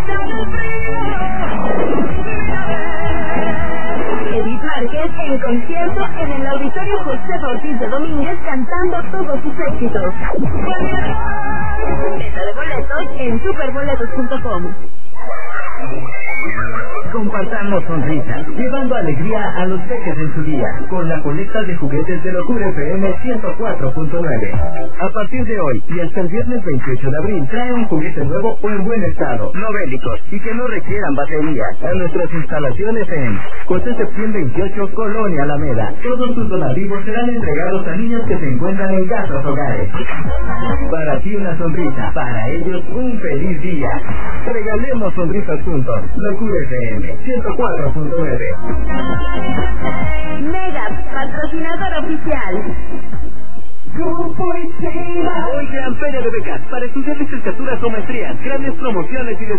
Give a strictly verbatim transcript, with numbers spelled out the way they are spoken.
Edith Márquez en concierto en el Auditorio José Ortiz de Domínguez cantando todos sus éxitos. Venta de boletos en superboletos punto com. Compartamos sonrisas, llevando alegría a los peques en su día, con la colecta de juguetes de Locura F M ciento cuatro punto nueve. A partir de hoy y hasta el viernes veintiocho de abril, trae un juguete nuevo o en buen estado, no bélicos y que no requieran batería, a nuestras instalaciones en José Septién veintiocho, Colonia Alameda. Todos sus donativos serán entregados a niños que se encuentran en casas hogares. Para ti una sonrisa, para ellos un feliz día. Regalemos sonrisas juntos. Locura F M ciento cuatro punto nueve. Mega, patrocinador oficial. Hoy gran feria de becas para estudiar licenciaturas o maestrías, grandes promociones y